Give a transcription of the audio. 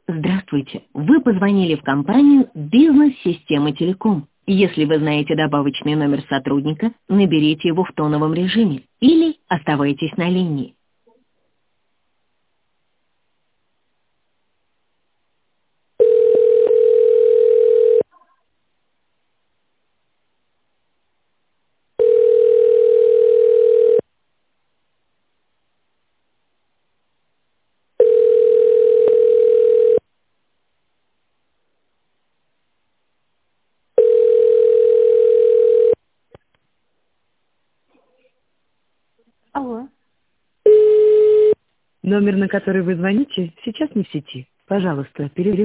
Здравствуйте. Вы позвонили в компанию «Бизнес-система Телеком». Если вы знаете добавочный номер сотрудника, наберите его в тоновом режиме или оставайтесь на линии. Алло. Номер, на который вы звоните, сейчас не в сети. Пожалуйста, переведите.